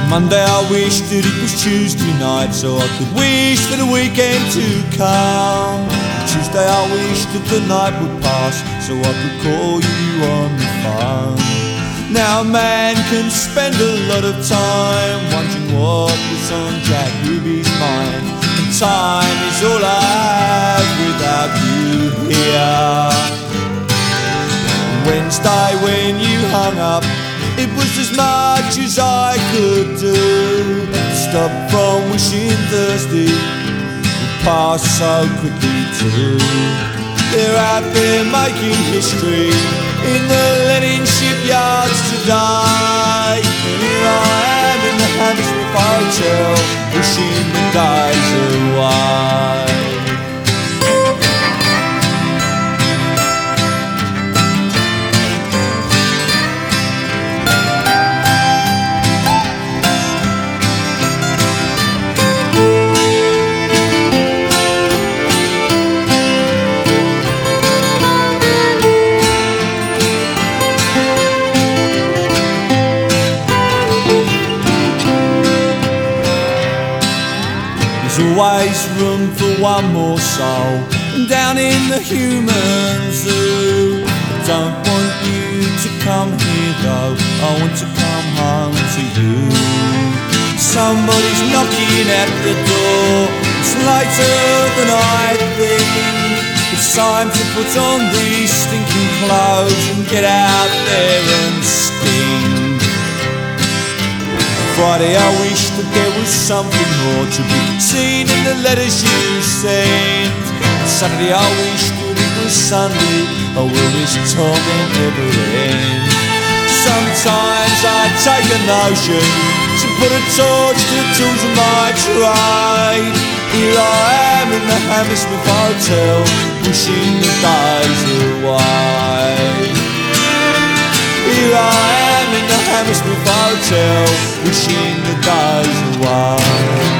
Monday I wished that it was Tuesday night, so I could wish for the weekend to come. Tuesday I wished that the night would pass, so I could call you on the phone. Now a man can spend a lot of time wondering what was on Jack Ruby's mind, and time is all I have without you here. Wednesday when you hung up, it was as much as I could do. Stop from wishing Thursday would pass so quickly too. They're out there making history in the Lenin shipyards today, and here I am in the Hammersmith Hotel, wishing the days away. There's always room for one more soul down in the human zoo. I don't want you to come here though, I want to come home to you. Somebody's knocking at the door, it's later than I think. It's time to put on these stinking clothes and get out there and sting. Friday I wish that there was something more to be seen in the letters you sent. Saturday I wish that it was Sunday, or will this torment never end? Sometimes I take a notion to put a torch to the tools of my trade. Here I am in the Hammersmith Hotel, wishing the days away. Here I am in the Hammersmith Hotel, wishing the days away.